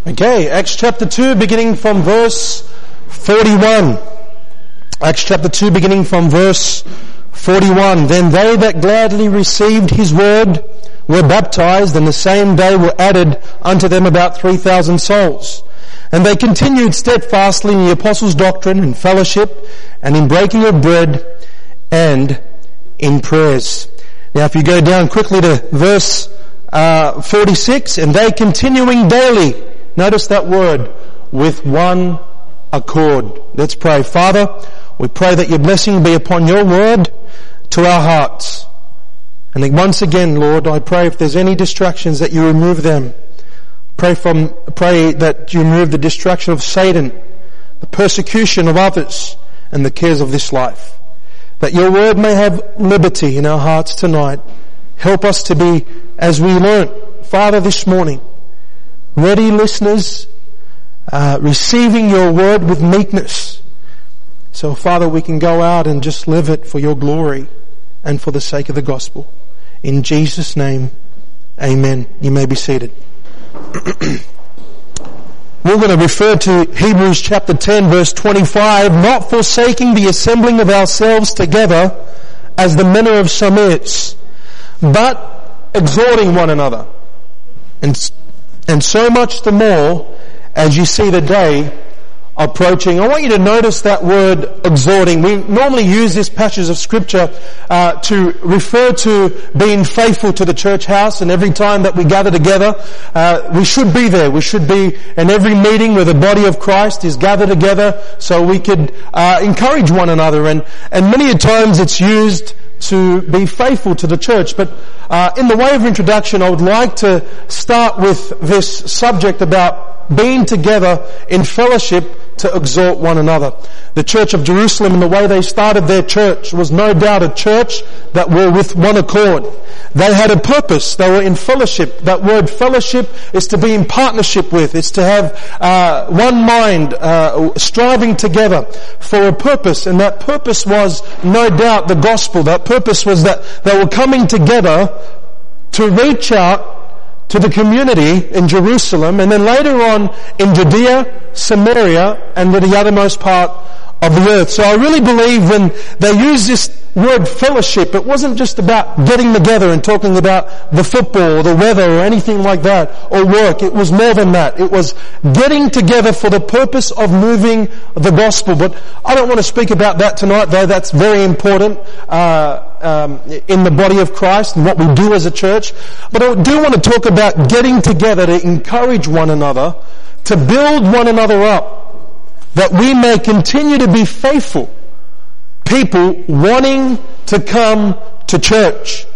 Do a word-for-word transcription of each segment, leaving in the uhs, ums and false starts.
Okay, Acts chapter two, beginning from verse forty-one. Acts chapter two, beginning from verse forty-one. Then they that gladly received his word were baptized, and the same day were added unto them about three thousand souls. And they continued steadfastly in the apostles' doctrine and fellowship, and in breaking of bread, and in prayers. Now if you go down quickly to verse uh, forty-six, and they continuing daily, notice that word, with one accord. Let's pray. Father, we pray that your blessing be upon your word to our hearts. And then once again, Lord, I pray if there's any distractions that you remove them. Pray from, pray that you remove the distraction of Satan, the persecution of others, and the cares of this life. That your word may have liberty in our hearts tonight. Help us to be, as we learnt, Father, this morning, ready listeners, uh, receiving your word with meekness. So Father, we can go out and just live it for your glory and for the sake of the gospel. In Jesus' name, amen. You may be seated. We're going to refer to Hebrews chapter ten verse twenty-five, not forsaking the assembling of ourselves together as the manner of some is, but exhorting one another. And, and so much the more as you see the day approaching. I want you to notice that word exhorting. We normally use this passage of scripture uh, to refer to being faithful to the church house, and every time that we gather together, uh, we should be there. We should be in every meeting where the body of Christ is gathered together so we could uh, encourage one another, and, and many a times it's used to be faithful to the church. But uh, in the way of introduction, I would like to start with this subject about being together in fellowship to exhort one another. The Church of Jerusalem, in the way they started their church, was no doubt a church that were with one accord. They had a purpose. They were in fellowship. That word fellowship is to be in partnership with. It's to have uh, one mind, uh, striving together for a purpose. And that purpose was no doubt the gospel. That purpose was that they were coming together to reach out to the community in Jerusalem, and then later on in Judea, Samaria, and to the othermost part of the earth. So I really believe when they use this word fellowship, it wasn't just about getting together and talking about the football or the weather or anything like that, or work. It was more than that. It was getting together for the purpose of moving the gospel. But I don't want to speak about that tonight, though that's very important uh um in the body of Christ and what we do as a church. But I do want to talk about getting together to encourage one another, to build one another up, that we may continue to be faithful people wanting to come to church.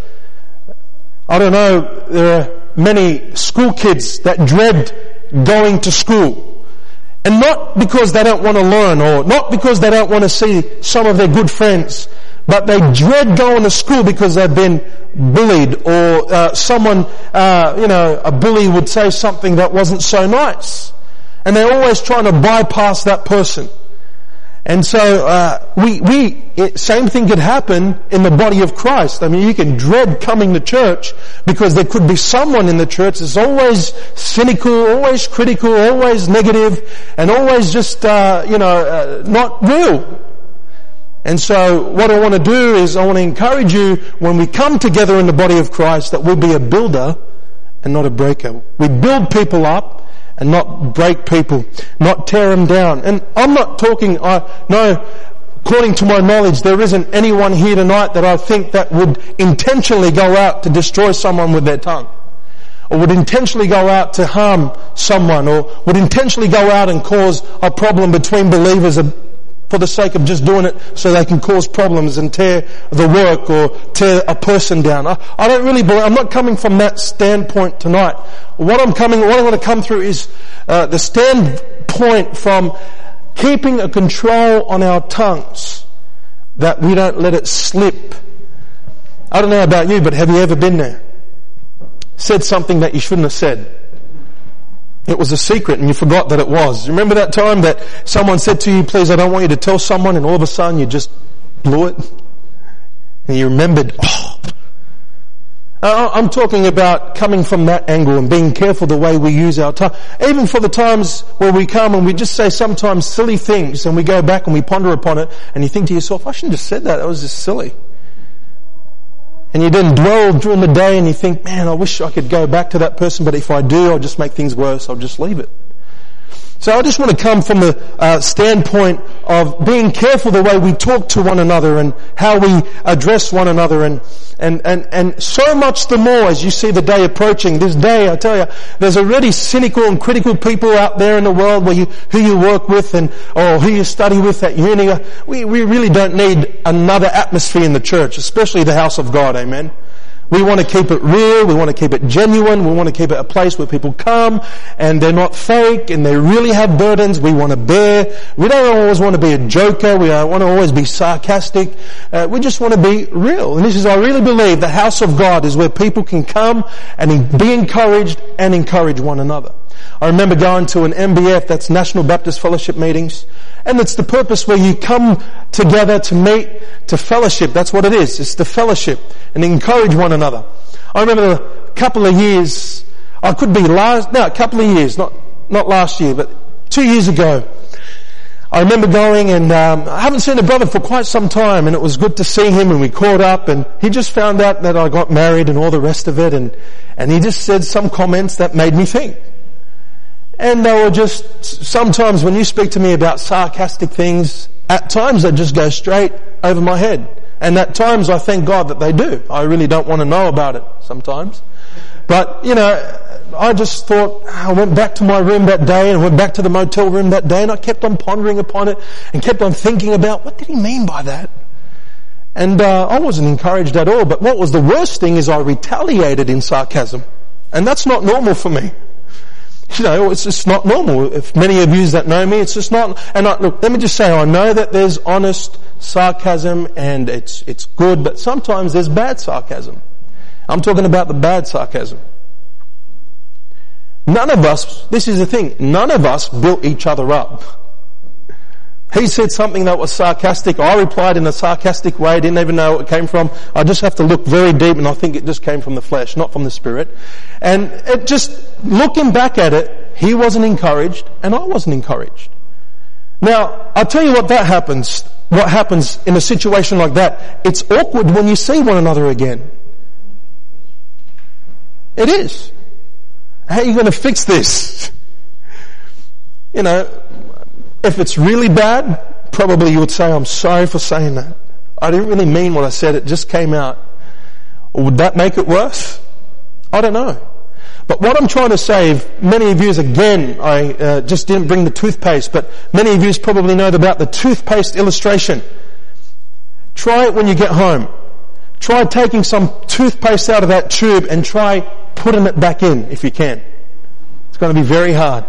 I don't know, there are many school kids that dread going to school. And not because they don't want to learn, or not because they don't want to see some of their good friends, but they dread going to school because they've been bullied, or uh, someone, uh, you know, a bully would say something that wasn't so nice. And they're always trying to bypass that person. And so, uh, we, we, it, same thing could happen in the body of Christ. I mean, you can dread coming to church because there could be someone in the church that's always cynical, always critical, always negative, and always just, uh, you know, uh, not real. And so what I want to do is I want to encourage you, when we come together in the body of Christ, that we'll be a builder and not a breaker. We build people up and not break people, not tear them down. And I'm not talking, I no, according to my knowledge, there isn't anyone here tonight that I think that would intentionally go out to destroy someone with their tongue, or would intentionally go out to harm someone, or would intentionally go out and cause a problem between believers for the sake of just doing it so they can cause problems and tear the work or tear a person down. I, I don't really believe, I'm not coming from that standpoint tonight. What I'm coming, what I want to come through is uh, the standpoint from keeping a control on our tongues, that we don't let it slip. I don't know about you, but have you ever been there? Said something that you shouldn't have said. It was a secret and you forgot that it was. Remember that time that someone said to you, please, I don't want you to tell someone, and all of a sudden you just blew it? And you remembered, oh, Uh, I'm talking about coming from that angle and being careful the way we use our tongue. Even for the times where we come and we just say sometimes silly things and we go back and we ponder upon it and you think to yourself, I shouldn't have said that, that was just silly. And you then dwell during the day and you think, man, I wish I could go back to that person, but if I do, I'll just make things worse, I'll just leave it. So I just want to come from the uh, standpoint of being careful the way we talk to one another and how we address one another, and and and and so much the more as you see the day approaching. This day, I tell you, there's already cynical and critical people out there in the world where you, who you work with and or who you study with at uni. We we really don't need another atmosphere in the church, especially the house of God. Amen. We want to keep it real, we want to keep it genuine, we want to keep it a place where people come and they're not fake and they really have burdens we want to bear. We don't always want to be a joker, we don't want to always be sarcastic, uh, we just want to be real. And this is, I really believe, the house of God is where people can come and be encouraged and encourage one another. I remember going to an N B F, that's National Baptist Fellowship meetings, and it's the purpose where you come together to meet, to fellowship. That's what it is. It's the fellowship and encourage one another. I remember a couple of years, I could be last, no, a couple of years, not, not last year, but two years ago, I remember going and um, I haven't seen a brother for quite some time, and it was good to see him, and we caught up, and he just found out that I got married and all the rest of it, and, and he just said some comments that made me think. And they were just, sometimes when you speak to me about sarcastic things, at times they just go straight over my head. And at times I thank God that they do. I really don't want to know about it sometimes. But, you know, I just thought, I went back to my room that day and went back to the motel room that day, and I kept on pondering upon it and kept on thinking about, what did he mean by that? And uh, I wasn't encouraged at all. But what was the worst thing is I retaliated in sarcasm. And that's not normal for me. You know, it's just not normal. If many of you that know me, it's just not. And I, look, let me just say, I know that there's honest sarcasm and it's it's good, but sometimes there's bad sarcasm. I'm talking about the bad sarcasm. None of us, this is the thing, none of us built each other up. He said something that was sarcastic. I replied in a sarcastic way. I didn't even know where it came from. I just have to look very deep, and I think it just came from the flesh, not from the spirit. And it just, looking back at it, he wasn't encouraged and I wasn't encouraged. Now, I'll tell you what that happens, what happens in a situation like that. It's awkward when you see one another again. It is. How are you going to fix this? You know, if it's really bad, probably you would say, I'm sorry for saying that. I didn't really mean what I said, it just came out. Or would that make it worse? I don't know. But what I'm trying to say, if many of you, again, I uh, just didn't bring the toothpaste, but many of you probably know about the toothpaste illustration. Try it when you get home. Try taking some toothpaste out of that tube and try putting it back in if you can. It's going to be very hard.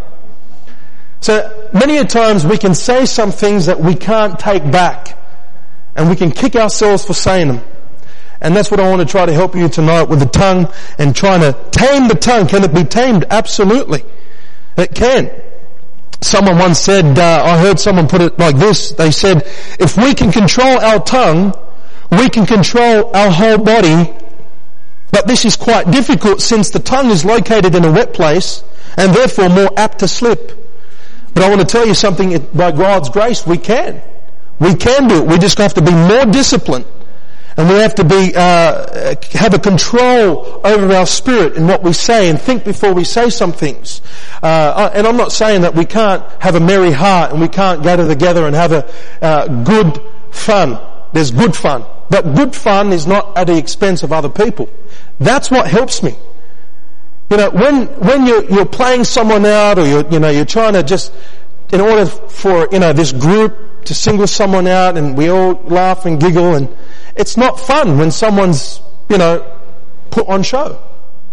So many a times we can say some things that we can't take back, and we can kick ourselves for saying them. And that's what I want to try to help you tonight with the tongue and trying to tame the tongue. Can it be tamed? Absolutely. It can. Someone once said, uh, I heard someone put it like this. They said, if we can control our tongue, we can control our whole body. But this is quite difficult since the tongue is located in a wet place and therefore more apt to slip. But I want to tell you something, by God's grace, we can. We can do it. We just have to be more disciplined. And we have to be, uh, have a control over our spirit in what we say and think before we say some things. Uh, and I'm not saying that we can't have a merry heart and we can't gather together and have a, uh, good fun. There's good fun. But good fun is not at the expense of other people. That's what helps me. You know, when, when you're, you're playing someone out, or you're, you know, you're trying to just, in order for, you know, this group to single someone out and we all laugh and giggle, and it's not fun when someone's, you know, put on show.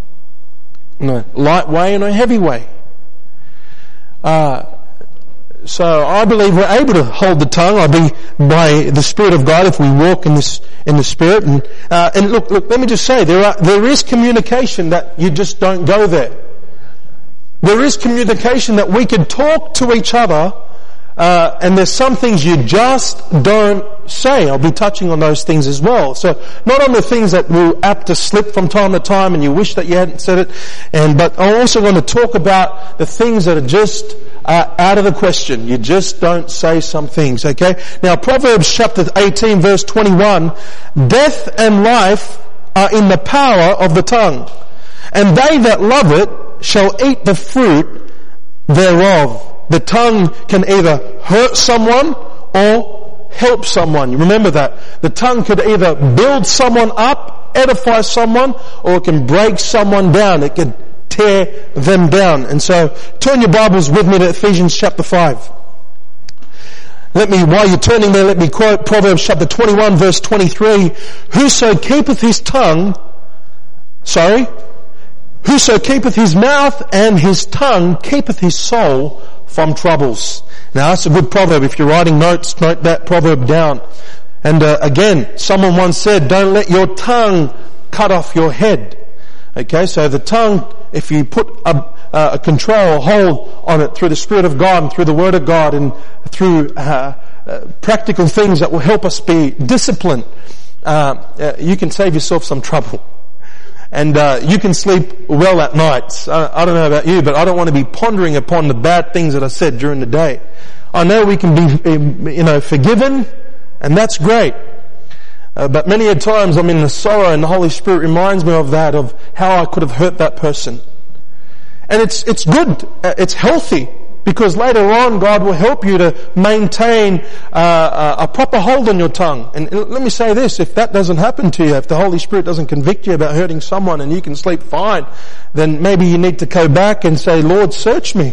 In a light way and a heavy way. Uh, so I believe we're able to hold the tongue. I be by the Spirit of God if we walk in this, in the Spirit. And, uh, and look, look, let me just say, there are, there is communication that you just don't go there. There is communication that we can talk to each other, uh, and there's some things you just don't say. I'll be touching on those things as well. So not on the things that will apt to slip from time to time and you wish that you hadn't said it, and but I'm also going to talk about the things that are just uh, out of the question. You just don't say some things, okay? Now Proverbs chapter eighteen verse twenty-one, death and life are in the power of the tongue, and they that love it shall eat the fruit thereof. The tongue can either hurt someone or help someone. You remember that. The tongue could either build someone up, edify someone, or it can break someone down. It can tear them down. And so, turn your Bibles with me to Ephesians chapter five. Let me, while you're turning there, let me quote Proverbs chapter twenty-one verse twenty-three. Whoso keepeth his tongue, sorry, whoso keepeth his mouth and his tongue keepeth his soul from troubles. Now that's a good proverb. If you're writing notes, note that proverb down. And uh, again, someone once said, don't let your tongue cut off your head. Okay, so the tongue, if you put a, a control, a hold on it through the Spirit of God and through the Word of God and through uh, uh, practical things that will help us be disciplined, uh, uh, you can save yourself some trouble. And uh, you can sleep well at night. I, I don't know about you, but I don't want to be pondering upon the bad things that I said during the day. I know we can be, you know, forgiven, and that's great. Uh, but many a times I'm in the sorrow, and the Holy Spirit reminds me of that, of how I could have hurt that person. And it's it's good, uh, it's healthy, because later on God will help you to maintain uh, a proper hold on your tongue. And let me say this, if that doesn't happen to you, if the Holy Spirit doesn't convict you about hurting someone and you can sleep fine, then maybe you need to go back and say, Lord, search me.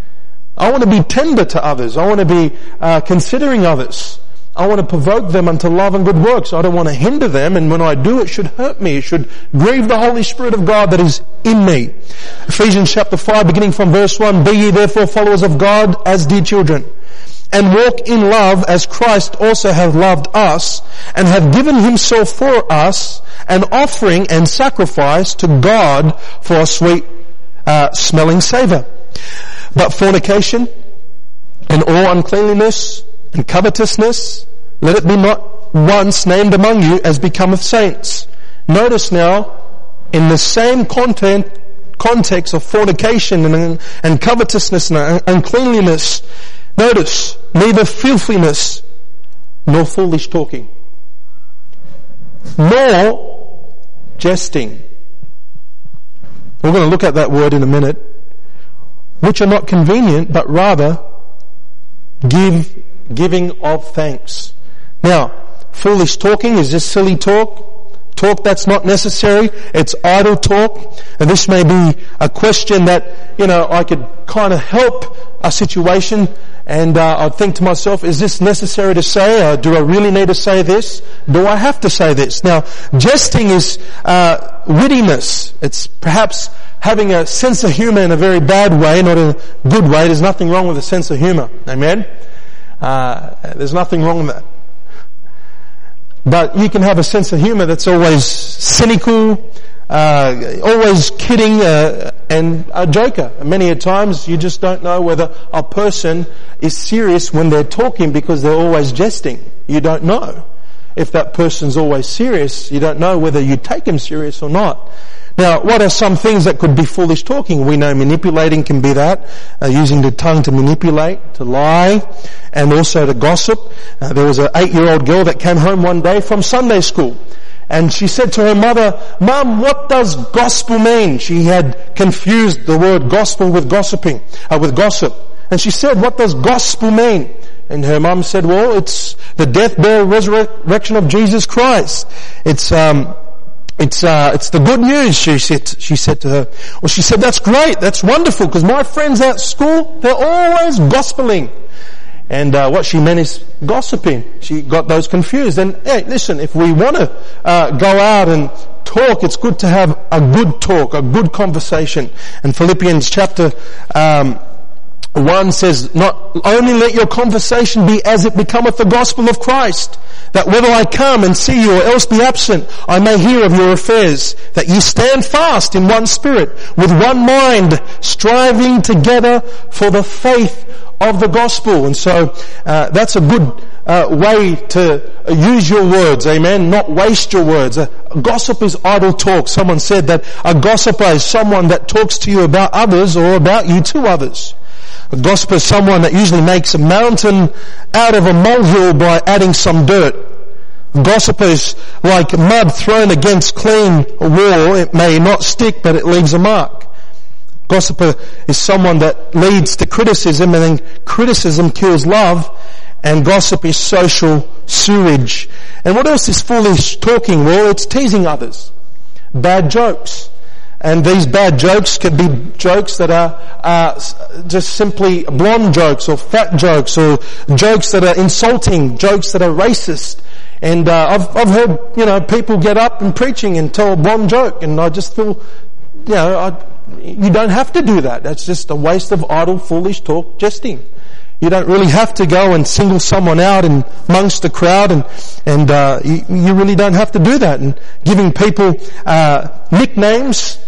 I want to be tender to others. I want to be uh, considering others. I want to provoke them unto love and good works. I don't want to hinder them, and when I do, it should hurt me. It should grieve the Holy Spirit of God that is in me. Ephesians chapter five, beginning from verse one, be ye therefore followers of God as dear children, and walk in love as Christ also hath loved us, and hath given himself for us, an offering and sacrifice to God for a sweet uh, smelling savour. But fornication and all uncleanliness and covetousness, let it be not once named among you as becometh saints. Notice now, in the same content, context of fornication and, and covetousness and uncleanliness, notice, neither filthiness nor foolish talking, nor jesting. We're going to look at that word in a minute. Which are not convenient, but rather give giving of thanks. Now, foolish talking is just silly talk, talk that's not necessary, it's idle talk, and this may be a question that, you know, I could kind of help a situation, and uh, I'd think to myself, is this necessary to say? Uh, do I really need to say this? Do I have to say this? Now, jesting is uh, wittiness. It's perhaps having a sense of humour in a very bad way, not in a good way. There's nothing wrong with a sense of humour. Amen? Uh, there's nothing wrong with that. But you can have a sense of humour that's always cynical, uh, always kidding, uh, and a joker. Many a times you just don't know whether a person is serious when they're talking because they're always jesting. You don't know. If that person's always serious, you don't know whether you take him serious or not. Now, what are some things that could be foolish talking? We know manipulating can be that, uh, using the tongue to manipulate, to lie, and also to gossip. Uh, there was an eight-year-old girl that came home one day from Sunday school, and she said to her mother, Mum, what does gospel mean? She had confused the word gospel with gossiping, uh, with gossip. And she said, what does gospel mean? And her mum said, well, it's the death, burial, resurrection of Jesus Christ. It's, um, It's, uh, it's the good news, she said, she said to her. Well, she said, that's great, that's wonderful, because my friends at school, they're always gospeling. And, uh, what she meant is gossiping. She got those confused. And, hey, listen, if we want to, uh, go out and talk, it's good to have a good talk, a good conversation. And Philippians chapter, um, one says, not only let your conversation be as it becometh the gospel of Christ, that whether I come and see you or else be absent, I may hear of your affairs, that ye stand fast in one spirit, with one mind, striving together for the faith of the gospel. And so, uh, that's a good uh, way to use your words, amen, not waste your words. A gossip is idle talk. Someone said that a gossiper is someone that talks to you about others or about you to others. A gossiper is someone that usually makes a mountain out of a molehill by adding some dirt. A gossiper is like mud thrown against clean wall. It may not stick, but it leaves a mark. Gossiper is someone that leads to criticism, and then criticism kills love, and gossip is social sewage. And what else is foolish talking? Well, it's teasing others. Bad jokes. And these bad jokes can be jokes that are uh, just simply blonde jokes or fat jokes or jokes that are insulting, jokes that are racist. And uh, I've, I've heard, you know, people get up and preaching and tell a blonde joke, and I just feel, you know, I, you don't have to do that. That's just a waste of idle, foolish talk, jesting. You don't really have to go and single someone out in amongst the crowd, and and uh, you, you really don't have to do that. And giving people uh, nicknames.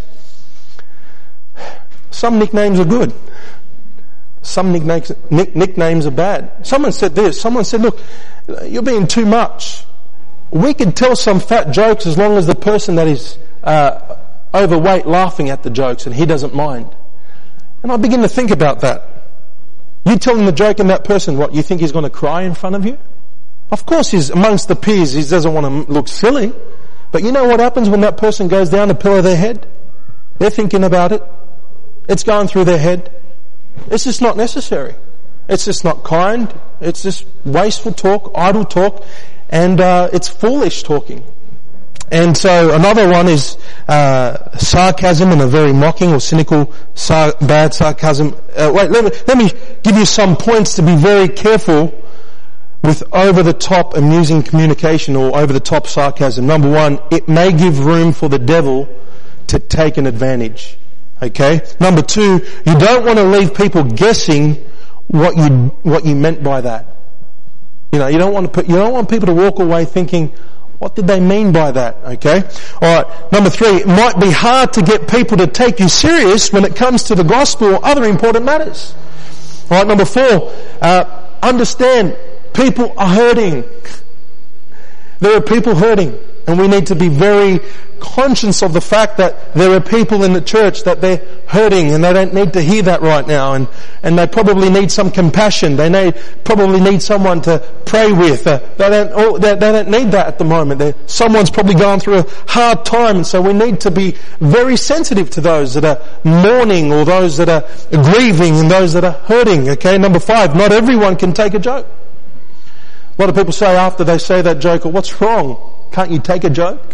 Some nicknames are good. Some nicknames nick, nicknames are bad. Someone said this. Someone said, "Look, you're being too much." We can tell some fat jokes as long as the person that is uh, overweight laughing at the jokes and he doesn't mind. And I begin to think about that. You telling the joke and that person, what, you think he's going to cry in front of you? Of course he's amongst the peers, he doesn't want to look silly. But you know what happens when that person goes down to pillow their head? They're thinking about it. It's going through their head. It's just not necessary. It's just not kind. It's just wasteful talk, idle talk, and uh, it's foolish talking. And so another one is uh sarcasm, and a very mocking or cynical, sar- bad sarcasm. Uh, wait, let me, let me give you some points to be very careful with over-the-top amusing communication or over-the-top sarcasm. Number one, it may give room for the devil to take an advantage. Okay? Number two, you don't want to leave people guessing what you what you meant by that. You know, you don't want to put, you don't want people to walk away thinking, what did they mean by that? Okay? Alright, number three, it might be hard to get people to take you serious when it comes to the gospel or other important matters. Alright, number four, uh, understand, people are hurting. There are people hurting, and we need to be very conscious of the fact that there are people in the church that they're hurting and they don't need to hear that right now, and, and they probably need some compassion. They need, probably need someone to pray with. Uh, they don't, oh, they, they don't need that at the moment. They're, someone's probably going through a hard time, and so we need to be very sensitive to those that are mourning or those that are grieving and those that are hurting. Okay, number five, not everyone can take a joke. A lot of people say after they say that joke, oh, what's wrong? Can't you take a joke?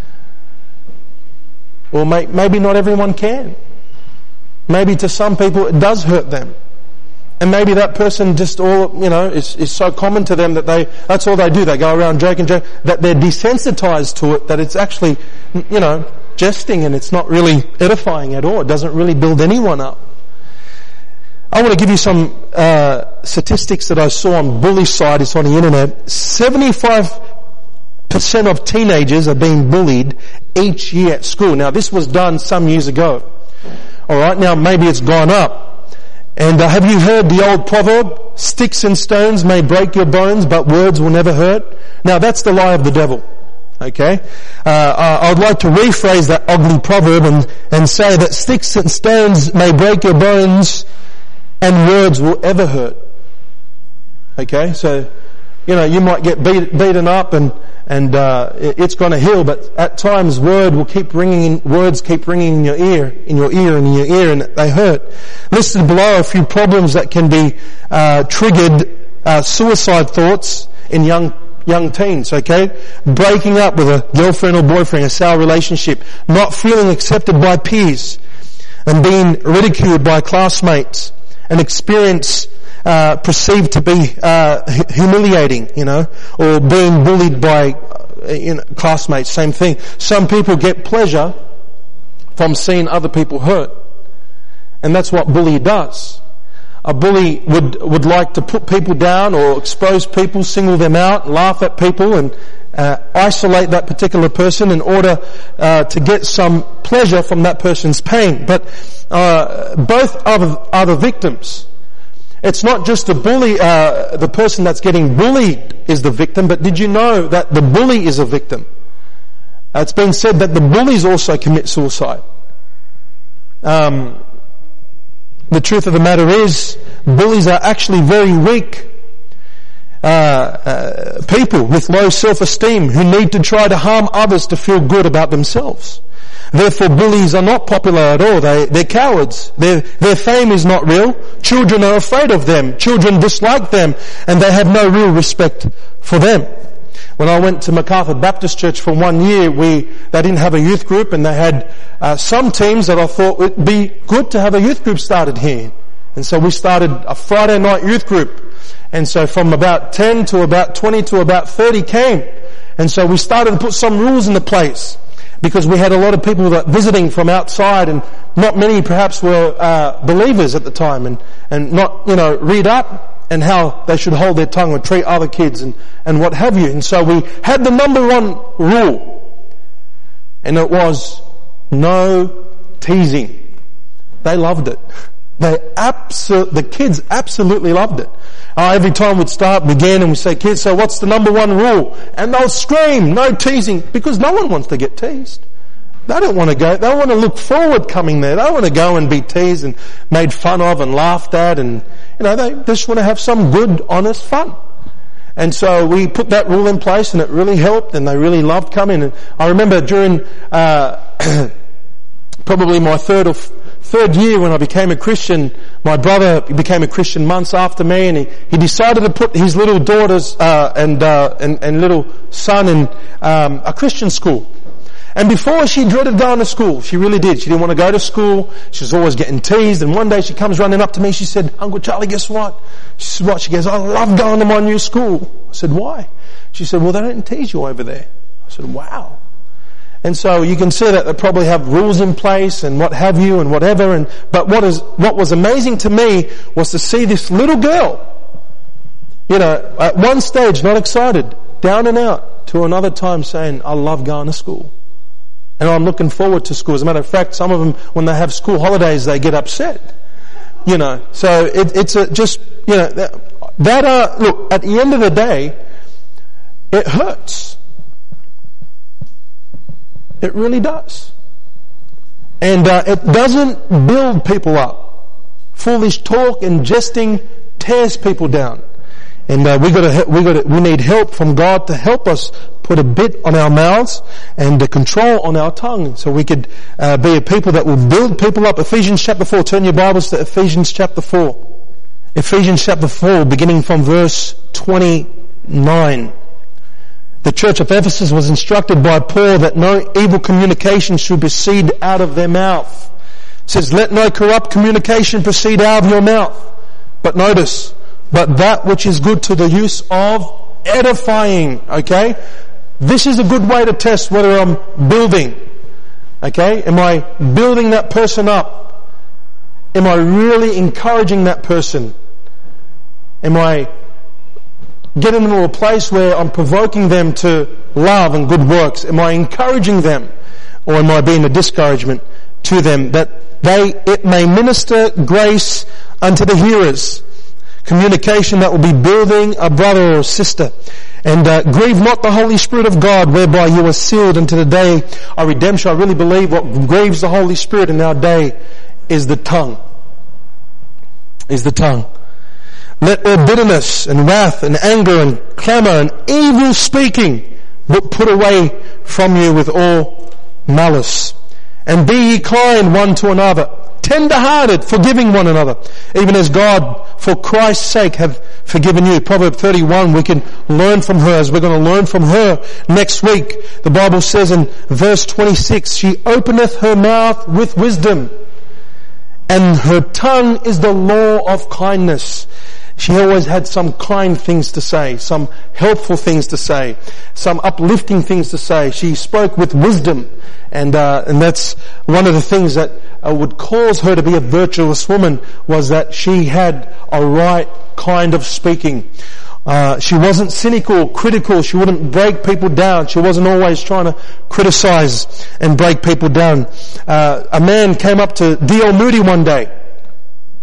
Well, may, maybe not everyone can. Maybe to some people it does hurt them. And maybe that person just all, you know, is, is so common to them that they, that's all they do. They go around joking, joking, that they're desensitized to it, that it's actually, you know, jesting, and it's not really edifying at all. It doesn't really build anyone up. I want to give you some uh statistics that I saw on Bully's site. It's on the internet. seventy-five percent of teenagers are being bullied each year at school. Now, this was done some years ago. Alright, now maybe it's gone up. And uh, have you heard the old proverb, sticks and stones may break your bones, but words will never hurt? Now, that's the lie of the devil. Okay? Uh, I would like to rephrase that ugly proverb and, and say that sticks and stones may break your bones, and words will ever hurt. Okay, so, you know, you might get beat, beaten up and, and, uh, it, it's gonna heal, but at times word will keep ringing in, words keep ringing in your ear, in your ear and in your ear, and they hurt. Listed below are a few problems that can be, uh, triggered, uh, suicide thoughts in young young teens, okay? Breaking up with a girlfriend or boyfriend, a sour relationship, not feeling accepted by peers, and being ridiculed by classmates, an experience uh, perceived to be uh, humiliating, you know, or being bullied by uh, you know, classmates, same thing. Some people get pleasure from seeing other people hurt, and that's what bully does. A bully would would like to put people down or expose people, single them out, laugh at people, and uh, isolate that particular person in order uh, to get some pleasure from that person's pain. But uh, both are the, are the victims. It's not just the bully, uh, the person that's getting bullied is the victim, but did you know that the bully is a victim? Uh, it's been said that the bullies also commit suicide. Um, the truth of the matter is, bullies are actually very weak uh, uh, people with low self-esteem who need to try to harm others to feel good about themselves. Therefore, bullies are not popular at all. They, they're cowards. Their, their fame is not real. Children are afraid of them. Children dislike them, and they have no real respect for them. When I went to MacArthur Baptist Church for one year, we they didn't have a youth group, and they had uh, some teams that I thought would be good to have a youth group started here. And so we started a Friday night youth group. And so from about ten to about twenty to about thirty came. And so we started to put some rules into place, because we had a lot of people that visiting from outside, and not many perhaps were uh, believers at the time, and, and not, you know, read up and how they should hold their tongue or treat other kids and, and what have you. And so we had the number one rule, and it was no teasing. They loved it. They abso- the kids absolutely loved it. Uh, every time we'd start, begin, and we'd say, kids, so what's the number one rule? And they'll scream, no teasing, because no one wants to get teased. They don't want to go, they want to look forward coming there. They don't want to go and be teased and made fun of and laughed at, and, you know, they just want to have some good, honest fun. And so we put that rule in place, and it really helped, and they really loved coming. And I remember during, uh, probably my third or f- third year when I became a Christian, my brother became a Christian months after me, and he, he decided to put his little daughters uh, and, uh, and and little son in um, a Christian school. And before, she dreaded going to school. She really did. She didn't want to go to school. She was always getting teased. And one day she comes running up to me. She said, Uncle Charlie, guess what? She said, what? She goes, I love going to my new school. I said, why? She said, well, they don't tease you over there. I said, wow. And so you can see that they probably have rules in place and what have you and whatever. And but what is what was amazing to me was to see this little girl, you know, at one stage not excited, down and out, to another time saying, I love going to school. And I'm looking forward to school. As a matter of fact, some of them, when they have school holidays, they get upset. You know, so it, it's a, just, you know, that, that uh, look, at the end of the day, it hurts. It really does. And uh, it doesn't build people up. Foolish talk and jesting tears people down. And uh, we got to, we got to, we need help from God to help us put a bit on our mouths and a control on our tongue, so we could uh, be a people that will build people up. Ephesians chapter four. Turn your Bibles to Ephesians chapter four. Ephesians chapter four, beginning from verse twenty-nine. The church of Ephesus was instructed by Paul that no evil communication should proceed out of their mouth. It says, let no corrupt communication proceed out of your mouth. But notice, but that which is good to the use of edifying. Okay? This is a good way to test whether I'm building. Okay? Am I building that person up? Am I really encouraging that person? Am I getting them to a place where I'm provoking them to love and good works? Am I encouraging them? Or am I being a discouragement to them, that they, it may minister grace unto the hearers? Communication that will be building a brother or sister. And uh, grieve not the Holy Spirit of God, whereby you are sealed unto the day of redemption. I really believe what grieves the Holy Spirit in our day is the tongue. Is the tongue. Let all bitterness and wrath and anger and clamour and evil speaking be put away from you with all malice. And be ye kind one to another, tender-hearted, forgiving one another, even as God, for Christ's sake, hath forgiven you. Proverb thirty-one, we can learn from her, as we're going to learn from her next week. The Bible says in verse twenty-six, she openeth her mouth with wisdom, and her tongue is the law of kindness. She always had some kind things to say, some helpful things to say, some uplifting things to say. She spoke with wisdom, and uh, and that's one of the things that uh, would cause her to be a virtuous woman, was that she had a right kind of speaking. Uh, she wasn't cynical, critical. She wouldn't break people down. She wasn't always trying to criticize and break people down. Uh, a man came up to D L Moody one day,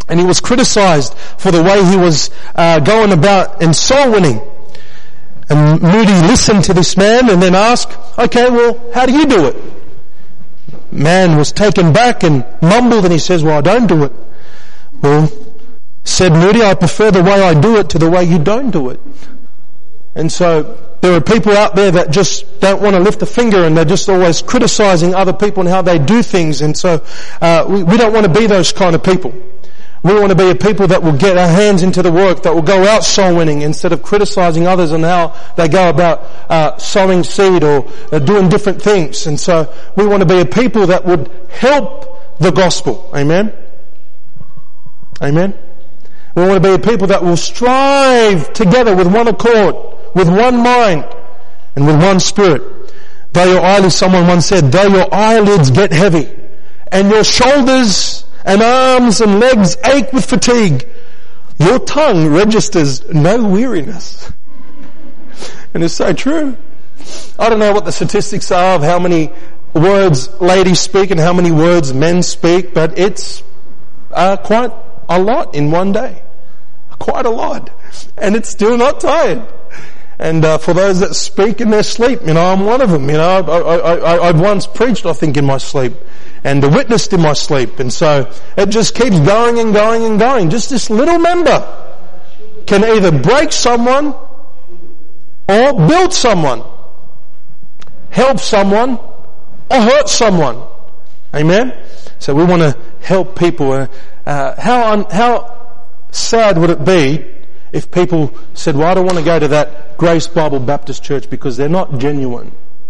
And he was criticized for the way he was uh, going about in soul winning. And Moody listened to this man and then asked, okay, well, how do you do it? Man was taken back and mumbled, and he says, well, I don't do it. Well, said Moody, I prefer the way I do it to the way you don't do it. And so there are people out there that just don't want to lift a finger, and they're just always criticizing other people and how they do things. And so uh, we, we don't want to be those kind of people. We want to be a people that will get our hands into the work, that will go out soul winning instead of criticizing others on how they go about uh, sowing seed or uh, doing different things. And so we want to be a people that would help the gospel. Amen? Amen? We want to be a people that will strive together with one accord, with one mind, and with one spirit. Though your eyelids, someone once said, though your eyelids get heavy and your shoulders and arms and legs ache with fatigue, your tongue registers no weariness. And it's so true. I don't know what the statistics are of how many words ladies speak and how many words men speak, but it's uh, quite a lot in one day. Quite a lot. And it's still not tired. And uh, for those that speak in their sleep, you know, I'm one of them. You know, I, I, I, I've once preached, I think, in my sleep, and witnessed in my sleep. And so it just keeps going and going and going. Just this little member can either break someone or build someone, help someone or hurt someone. Amen? So we want to help people. Uh, uh, how un, how sad would it be if people said, well, I don't want to go to that Grace Bible Baptist Church because they're not genuine.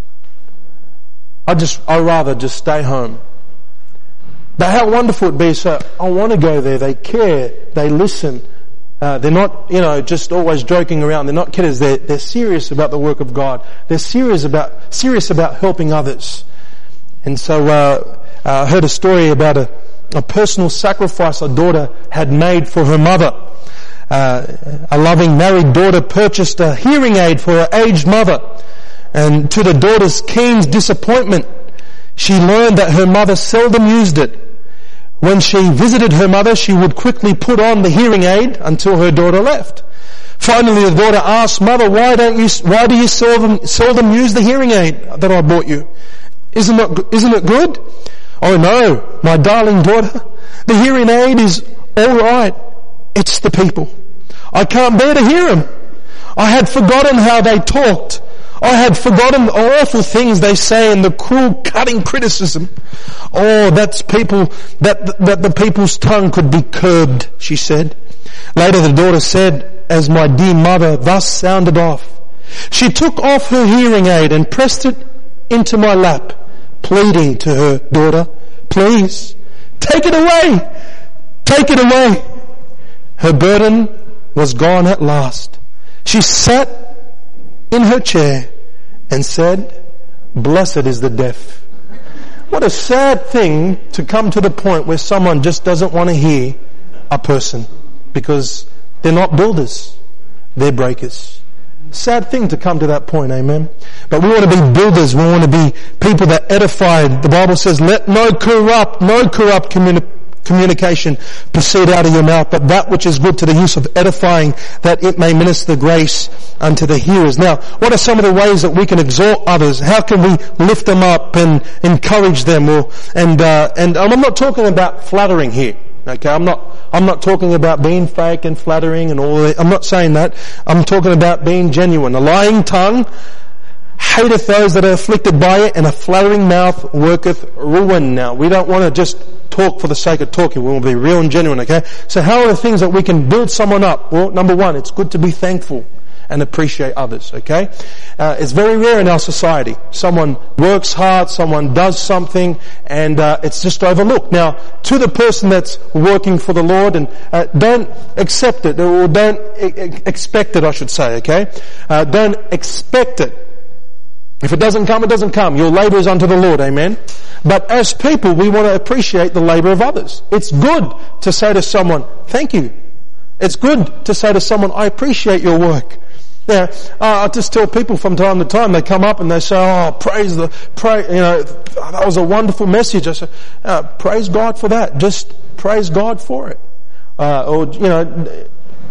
I just, I'd rather just stay home. But how wonderful it'd be, so I want to go there, they care, they listen, uh, they're not, you know, just always joking around, they're not kidders, they're, they're serious about the work of God, they're serious about, serious about helping others. And so, uh, uh, I heard a story about a, a personal sacrifice a daughter had made for her mother. Uh, a loving married daughter purchased a hearing aid for her aged mother, and to the daughter's keen disappointment, she learned that her mother seldom used it. When she visited her mother, she would quickly put on the hearing aid until her daughter left. Finally, the daughter asked, Mother, why don't you, why do you seldom, seldom use the hearing aid that I bought you? Isn't it, isn't it good? Oh no, my darling daughter, the hearing aid is alright. It's the people. I can't bear to hear them. I had forgotten how they talked. I had forgotten the awful things they say and the cruel cutting criticism. Oh, that's people, that, that the people's tongue could be curbed, she said. Later the daughter said, as my dear mother thus sounded off, she took off her hearing aid and pressed it into my lap, pleading to her daughter, please, take it away, take it away. Her burden was gone at last. She sat in her chair and said, blessed is the deaf. What a sad thing to come to the point where someone just doesn't want to hear a person because they're not builders, they're breakers. Sad thing to come to that point, amen. But we want to be builders, we want to be people that edify. The Bible says, let no corrupt, no corrupt community communication proceed out of your mouth, but that which is good to the use of edifying, that it may minister grace unto the hearers. Now, what are some of the ways that we can exhort others? How can we lift them up and encourage them? Or, and, uh, and I'm not talking about flattering here. Okay, I'm not, I'm not talking about being fake and flattering and all that. I'm not saying that. I'm talking about being genuine. A lying tongue hateth those that are afflicted by it, and a flattering mouth worketh ruin. Now, we don't want to just talk for the sake of talking. We want to be real and genuine, okay? So how are the things that we can build someone up? Well, number one, it's good to be thankful and appreciate others, okay? Uh, it's very rare in our society. Someone works hard, someone does something, and uh, it's just overlooked. Now, to the person that's working for the Lord, and uh, don't accept it, or don't e- expect it, I should say, okay? Uh, don't expect it. If it doesn't come, it doesn't come. Your labour is unto the Lord, amen? But as people, we want to appreciate the labour of others. It's good to say to someone, thank you. It's good to say to someone, I appreciate your work. Now, uh, I just tell people from time to time, they come up and they say, oh, praise the, pray, you know, that was a wonderful message. I say, uh, praise God for that. Just praise God for it. Uh, or, you know,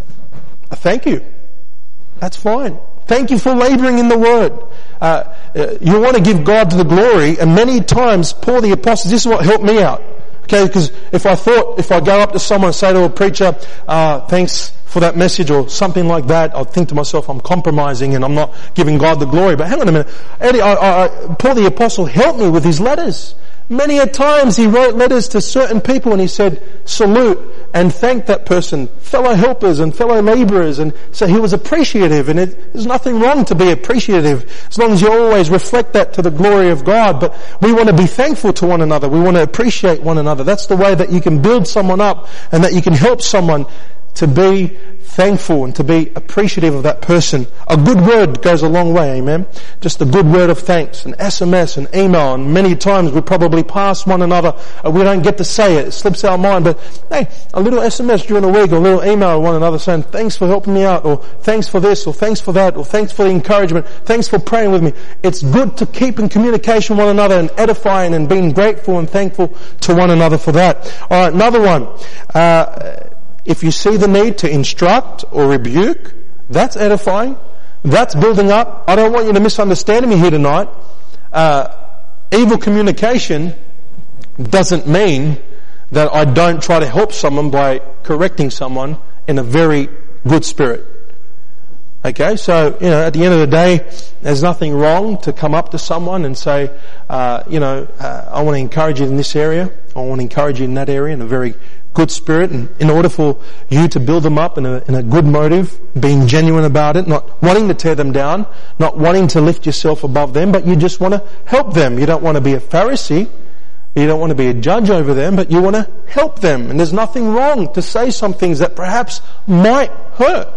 thank you. That's fine. Thank you for laboring in the word. Uh, you want to give God the glory, and many times, Paul the Apostle, this is what helped me out. Okay, because if I thought, if I go up to someone and say to a preacher, uh, thanks for that message or something like that, I'll think to myself, I'm compromising and I'm not giving God the glory. But hang on a minute. Eddie, I, I, Paul the Apostle helped me with his letters. Many a times he wrote letters to certain people and he said, salute and thank that person, fellow helpers and fellow laborers. And so he was appreciative, and it, there's nothing wrong to be appreciative as long as you always reflect that to the glory of God. But we want to be thankful to one another. We want to appreciate one another. That's the way that you can build someone up and that you can help someone to be thankful and to be appreciative of that person. A good word goes a long way, amen? Just a good word of thanks, an S M S, an email, and many times we probably pass one another, we don't get to say it, it slips our mind, but hey, a little S M S during the week, or a little email to one another saying, thanks for helping me out, or thanks for this, or thanks for that, or thanks for the encouragement, thanks for praying with me. It's good to keep in communication with one another and edifying and being grateful and thankful to one another for that. Alright, another one. Uh, If you see the need to instruct or rebuke, that's edifying. That's building up. I don't want you to misunderstand me here tonight. Uh, evil communication doesn't mean that I don't try to help someone by correcting someone in a very good spirit. Okay, so, you know, at the end of the day, there's nothing wrong to come up to someone and say, uh, you know, uh, I want to encourage you in this area. I want to encourage you in that area in a very good spirit, and in order for you to build them up in a, in a good motive, being genuine about it, not wanting to tear them down, not wanting to lift yourself above them, but you just want to help them. You don't want to be a Pharisee, you don't want to be a judge over them, but you want to help them. And there's nothing wrong to say some things that perhaps might hurt.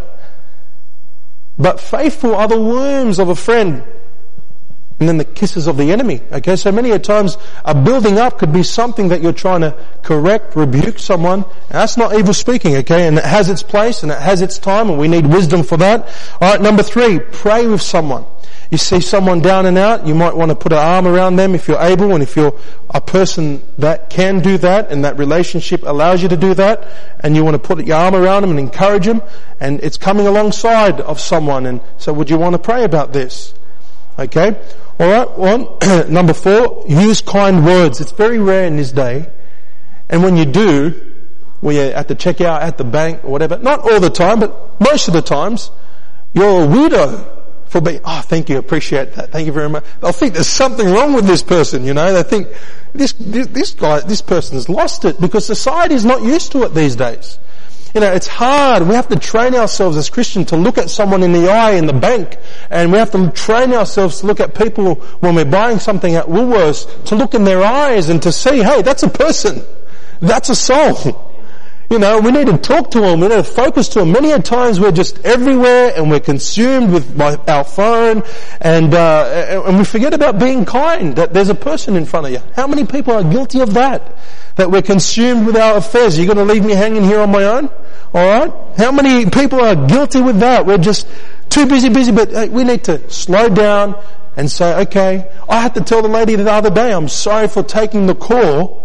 But faithful are the wounds of a friend, and then the kisses of the enemy. Okay, so many a times a building up could be something that you're trying to correct, rebuke someone. And that's not evil speaking, okay? And it has its place and it has its time, and we need wisdom for that. Alright, number three, pray with someone. You see someone down and out, you might want to put an arm around them if you're able, and if you're a person that can do that and that relationship allows you to do that, and you want to put your arm around them and encourage them, and it's coming alongside of someone, and so would you want to pray about this? Okay? Alright, one, number four, use kind words. It's very rare in this day. And when you do, when you're at the checkout, at the bank, or whatever, not all the time, but most of the times, you're a weirdo for being, oh, thank you, appreciate that, thank you very much. They'll think there's something wrong with this person, you know. They think, this, this, this guy, this person's lost it, because society's not used to it these days. You know, it's hard. We have to train ourselves as Christians to look at someone in the eye in the bank, and we have to train ourselves to look at people when we're buying something at Woolworths, to look in their eyes and to see, hey, that's a person. That's a soul. You know, we need to talk to them. We need to focus to them. Many a times we're just everywhere and we're consumed with our phone, and uh, and we forget about being kind, that there's a person in front of you. How many people are guilty of that? That we're consumed with our affairs. Are you going to leave me hanging here on my own? Alright? How many people are guilty with that? We're just too busy, busy, but hey, we need to slow down and say, okay, I had to tell the lady the other day, I'm sorry for taking the call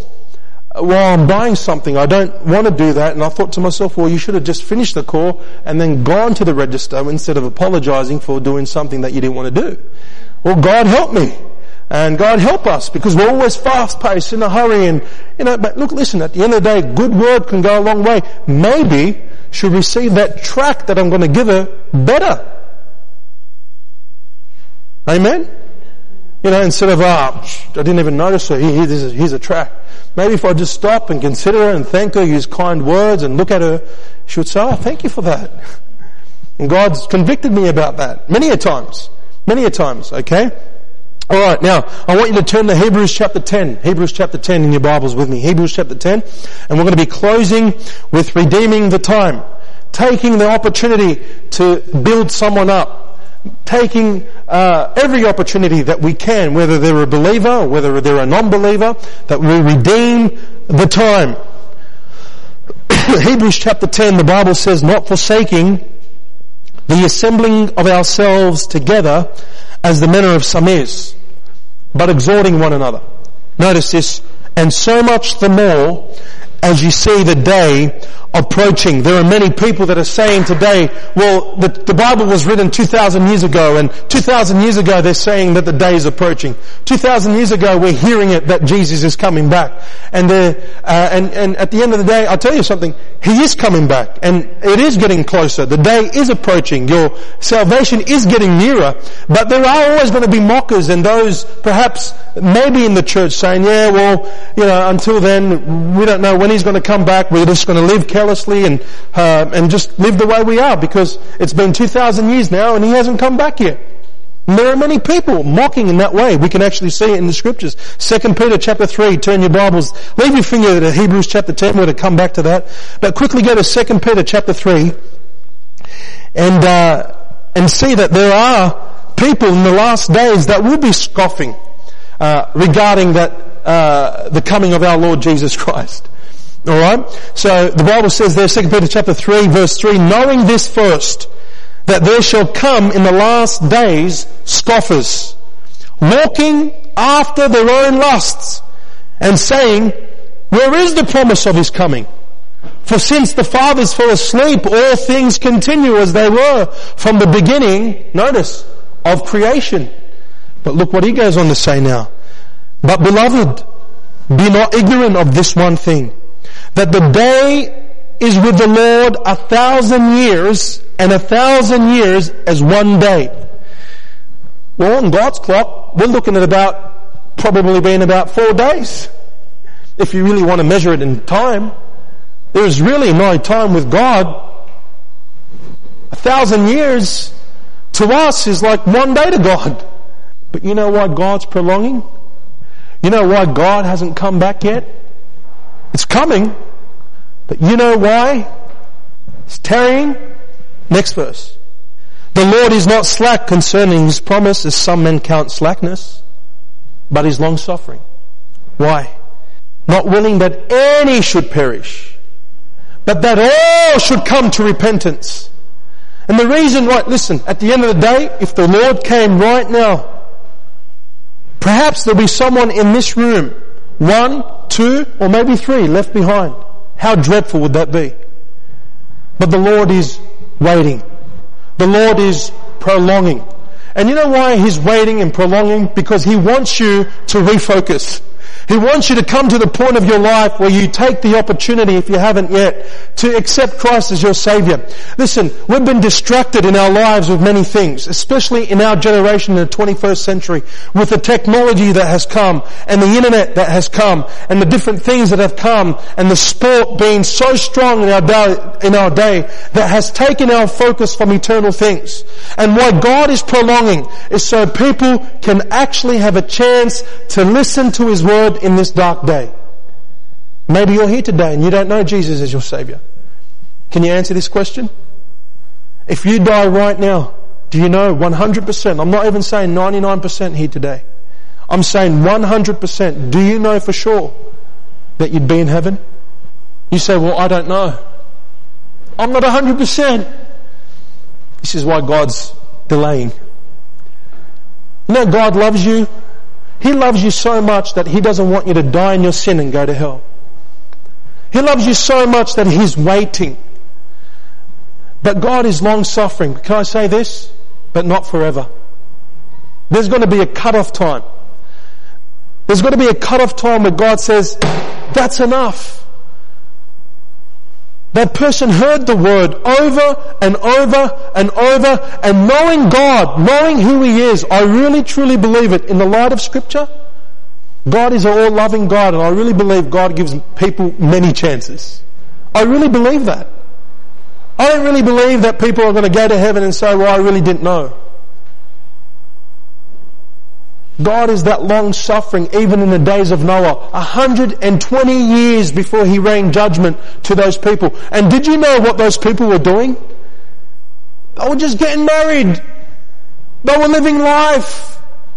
while I'm buying something. I don't want to do that. And I thought to myself, well, you should have just finished the call and then gone to the register instead of apologizing for doing something that you didn't want to do. Well, God help me. And God help us, because we're always fast-paced, in a hurry, and, you know, but look, listen, at the end of the day, good word can go a long way. Maybe she'll receive that tract that I'm going to give her better. Amen? You know, instead of, ah, oh, I didn't even notice her, Here, here's, a, here's a tract. Maybe if I just stop and consider her and thank her, use kind words and look at her, she would say, oh, thank you for that. And God's convicted me about that. Many a times. Many a times, okay? Alright, now, I want you to turn to Hebrews chapter ten. Hebrews chapter ten in your Bibles with me. Hebrews chapter ten. And we're going to be closing with redeeming the time. Taking the opportunity to build someone up. Taking uh, every opportunity that we can, whether they're a believer or whether they're a non-believer, that we redeem the time. Hebrews chapter ten, the Bible says, not forsaking the assembling of ourselves together as the manner of some is, but exhorting one another. Notice this, and so much the more as you see the day approaching. There are many people that are saying today, well, the, the Bible was written two thousand years ago, and two thousand years ago they're saying that the day is approaching. two thousand years ago we're hearing it that Jesus is coming back. And, uh, and, and at the end of the day, I'll tell you something, He is coming back, and it is getting closer. The day is approaching. Your salvation is getting nearer, but there are always going to be mockers and those perhaps maybe in the church saying, yeah, well, you know, until then, we don't know when He's going to come back. We're just going to live carelessly and uh, and just live the way we are because it's been two thousand years now and He hasn't come back yet. And there are many people mocking in that way. We can actually see it in the scriptures. Second Peter chapter three, turn your Bibles, leave your finger to Hebrews chapter ten, we're going to come back to that. But quickly go to Second Peter chapter three and uh, and see that there are people in the last days that will be scoffing uh, regarding that uh, the coming of our Lord Jesus Christ. Alright? So the Bible says there, Second Peter chapter three verse three, knowing this first, that there shall come in the last days scoffers, walking after their own lusts, and saying, where is the promise of His coming? For since the fathers fell asleep, all things continue as they were from the beginning, notice, of creation. But look what he goes on to say now. But beloved, be not ignorant of this one thing, that the day is with the Lord a thousand years, and a thousand years as one day. Well, on God's clock, we're looking at about, probably being about four days. If you really want to measure it in time, there's really no time with God. A thousand years to us is like one day to God. But you know why God's prolonging? You know why God hasn't come back yet? It's coming. But you know why? It's tarrying. Next verse. The Lord is not slack concerning His promise, as some men count slackness, but is long suffering. Why? Not willing that any should perish, but that all should come to repentance. And the reason why, listen, at the end of the day, if the Lord came right now, perhaps there'll be someone in this room, one, two, or maybe three left behind. How dreadful would that be? But the Lord is waiting. The Lord is prolonging. And you know why He's waiting and prolonging? Because He wants you to refocus. He wants you to come to the point of your life where you take the opportunity, if you haven't yet, to accept Christ as your Savior. Listen, we've been distracted in our lives with many things, especially in our generation in the twenty-first century, with the technology that has come, and the internet that has come, and the different things that have come, and the sport being so strong in our day, in our day that has taken our focus from eternal things. And why God is prolonging is so people can actually have a chance to listen to His Word in this dark day. Maybe you're here today and you don't know Jesus as your Savior. Can you answer this question? If you die right now, do you know one hundred percent? I'm not even saying ninety-nine percent here today. I'm saying one hundred percent. Do you know for sure that you'd be in heaven? You say, well, I don't know. I'm not one hundred percent. This is why God's delaying. You know, God loves you. He loves you so much that He doesn't want you to die in your sin and go to hell. He loves you so much that He's waiting. But God is long suffering. Can I say this? But not forever. There's going to be a cut-off time. There's going to be a cut-off time where God says, that's enough. That person heard the word over and over and over, and knowing God, knowing who He is, I really truly believe it in the light of Scripture. God is an all-loving God, and I really believe God gives people many chances. I really believe that. I don't really believe that people are going to go to heaven and say, well, I really didn't know. God is that long suffering even in the days of Noah. one hundred twenty years before He rained judgment to those people. And did you know what those people were doing? They were just getting married. They were living life.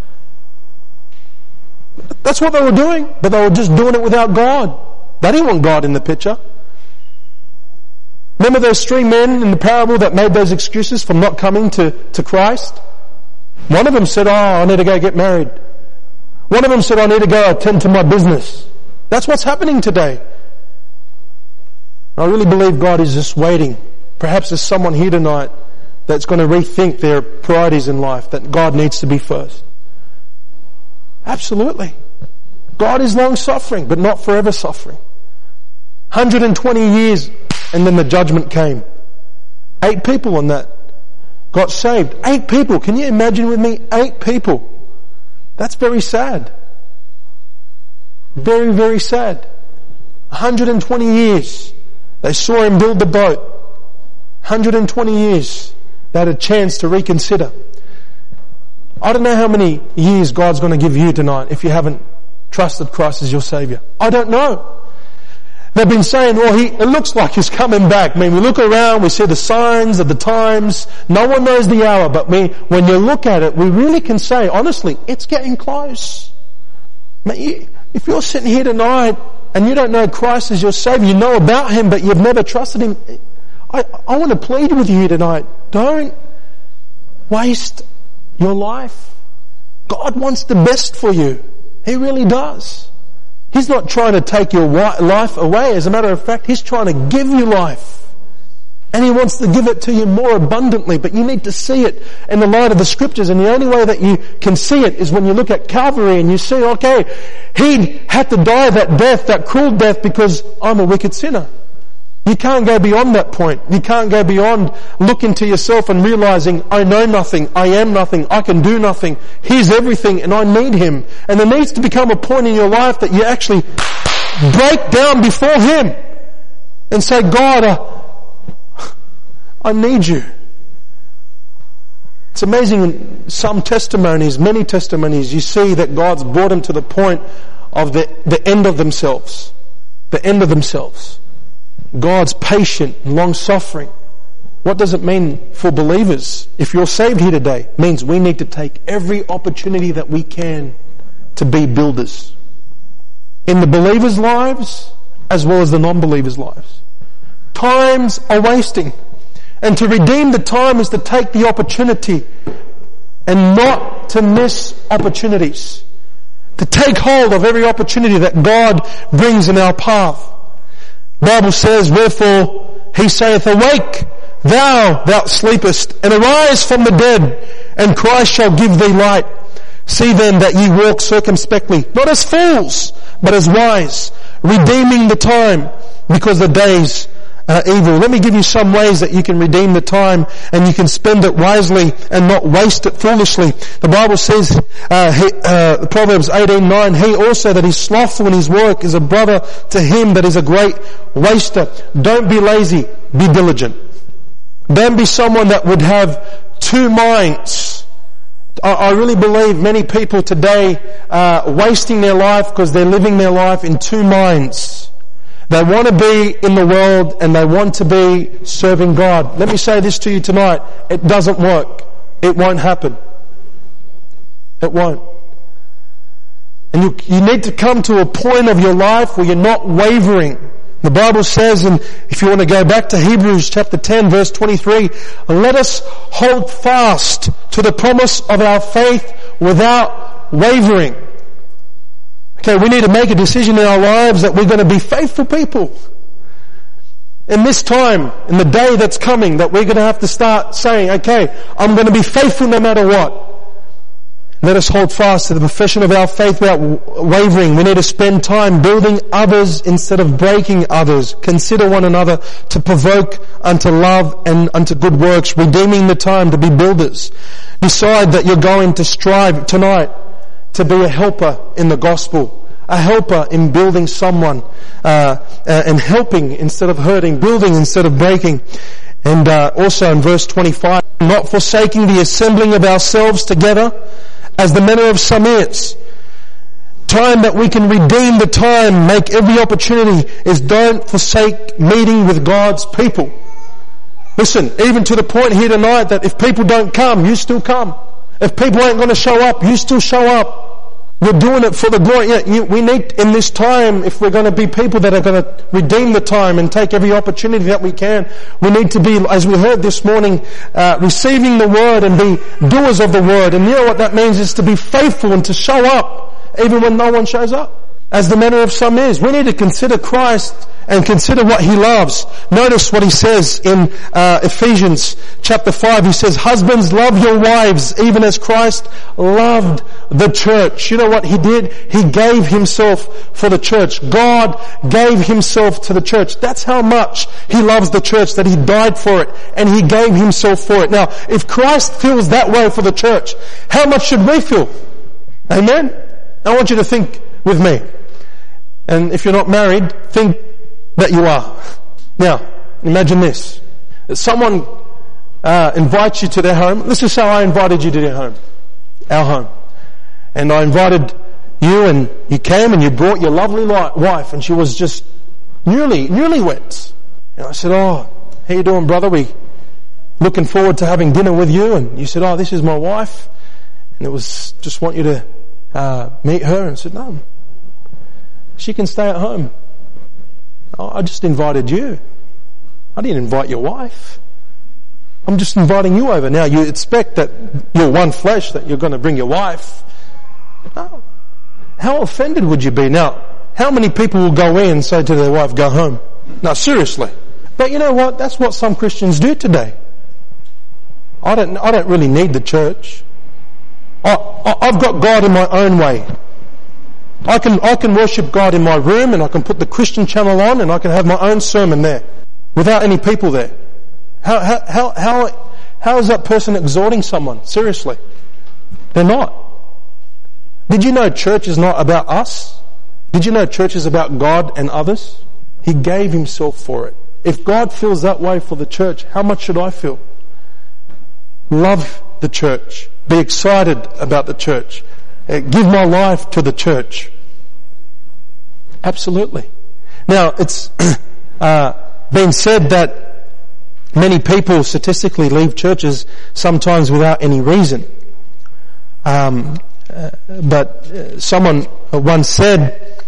That's what they were doing. But they were just doing it without God. They didn't want God in the picture. Remember those three men in the parable that made those excuses for not coming to, to Christ? One of them said, oh, I need to go get married. One of them said, I need to go attend to my business. That's what's happening today. I really believe God is just waiting. Perhaps there's someone here tonight that's going to rethink their priorities in life, that God needs to be first. Absolutely. God is long suffering, but not forever suffering. one hundred twenty years, and then the judgment came. Eight people on that got saved. Eight people. Can you imagine with me? Eight people. That's very sad. Very, very sad. one hundred twenty years. They saw him build the boat. one hundred twenty years. They had a chance to reconsider. I don't know how many years God's going to give you tonight if you haven't trusted Christ as your Saviour. I don't know. They've been saying, well, he, it looks like he's coming back. I mean, we look around, we see the signs of the times. No one knows the hour, but we, when you look at it, we really can say, honestly, it's getting close. Man, you, if you're sitting here tonight and you don't know Christ as your Saviour, you know about Him, but you've never trusted Him, I, I want to plead with you tonight. Don't waste your life. God wants the best for you. He really does. He's not trying to take your life away. As a matter of fact, He's trying to give you life. And He wants to give it to you more abundantly. But you need to see it in the light of the Scriptures. And the only way that you can see it is when you look at Calvary and you see, okay, He had to die that death, that cruel death, because I'm a wicked sinner. You can't go beyond that point. You can't go beyond looking to yourself and realizing, I know nothing, I am nothing, I can do nothing, He's everything and I need Him. And there needs to become a point in your life that you actually break down before Him and say, God, I, I need you. It's amazing in some testimonies, many testimonies, you see that God's brought them to the point of the, the end of themselves. The end of themselves. God's patient and long-suffering. What does it mean for believers? If you're saved here today, it means we need to take every opportunity that we can to be builders. In the believers' lives, as well as the non-believers' lives. Times are wasting. And to redeem the time is to take the opportunity and not to miss opportunities. To take hold of every opportunity that God brings in our path. The Bible says, wherefore He saith, awake, thou that sleepest, and arise from the dead, and Christ shall give thee light. See then that ye walk circumspectly, not as fools, but as wise, redeeming the time, because the days are evil. Let me give you some ways that you can redeem the time and you can spend it wisely and not waste it foolishly. The Bible says, uh, he, uh, Proverbs eighteen nine, he also that is slothful in his work is a brother to him that is a great waster. Don't be lazy, be diligent. Don't be someone that would have two minds. I, I really believe many people today are wasting their life because they're living their life in two minds. They want to be in the world and they want to be serving God. Let me say this to you tonight. It doesn't work. It won't happen. It won't. And you, you need to come to a point of your life where you're not wavering. The Bible says, and if you want to go back to Hebrews chapter ten verse twenty-three, let us hold fast to the promise of our faith without wavering. Okay, we need to make a decision in our lives that we're going to be faithful people. In this time, in the day that's coming, that we're going to have to start saying, okay, I'm going to be faithful no matter what. Let us hold fast to the profession of our faith without wavering. We need to spend time building others instead of breaking others. Consider one another to provoke unto love and unto good works, redeeming the time to be builders. Decide that you're going to strive tonight to be a helper in the gospel, a helper in building someone, uh, uh, and helping instead of hurting, building instead of breaking. And uh, also in verse twenty-five, not forsaking the assembling of ourselves together, as the manner of some is. Time that we can redeem the time, make every opportunity, is don't forsake meeting with God's people. Listen, even to the point here tonight that if people don't come, you still come. If people ain't going to show up, you still show up. We're doing it for the glory. Yeah, you, we need in this time, if we're going to be people that are going to redeem the time and take every opportunity that we can, we need to be, as we heard this morning, uh, receiving the word and be doers of the word. And you know what that means is to be faithful and to show up even when no one shows up. as the manner of some is. We need to consider Christ and consider what He loves. Notice what He says in uh, Ephesians chapter five. He says, husbands, love your wives, even as Christ loved the church. You know what He did? He gave Himself for the church. God gave Himself to the church. That's how much He loves the church, that He died for it and He gave Himself for it. Now, if Christ feels that way for the church, how much should we feel? Amen? I want you to think with me. And if you're not married, think that you are. Now, imagine this. That someone uh, invites you to their home. This is how I invited you to their home. Our home. And I invited you and you came and you brought your lovely wife and she was just newly, newlyweds. And I said, oh, how you doing, brother? We looking forward to having dinner with you. And you said, oh, this is my wife. And it was, just want you to uh, meet her. And I said, no, she can stay at home. Oh, I just invited you. I didn't invite your wife. I'm just inviting you over. Now you expect that you're one flesh, that you're going to bring your wife. No. How offended would you be? Now, how many people will go in and say to their wife, go home? No, seriously. But you know what? That's what some Christians do today. I don't, I don't really need the church. I, I, I've got God in my own way. I can, I can worship God in my room and I can put the Christian channel on and I can have my own sermon there without any people there. How, how, how, how, how is that person exhorting someone? Seriously. They're not. Did you know church is not about us? Did you know church is about God and others? He gave Himself for it. If God feels that way for the church, how much should I feel? Love the church. Be excited about the church. Give my life to the church. Absolutely. Now, it's uh, been said that many people statistically leave churches sometimes without any reason. Um, uh, but uh, someone once said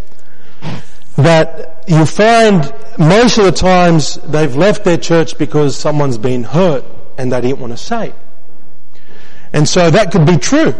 that you find most of the times they've left their church because someone's been hurt and they didn't want to say. And so that could be true.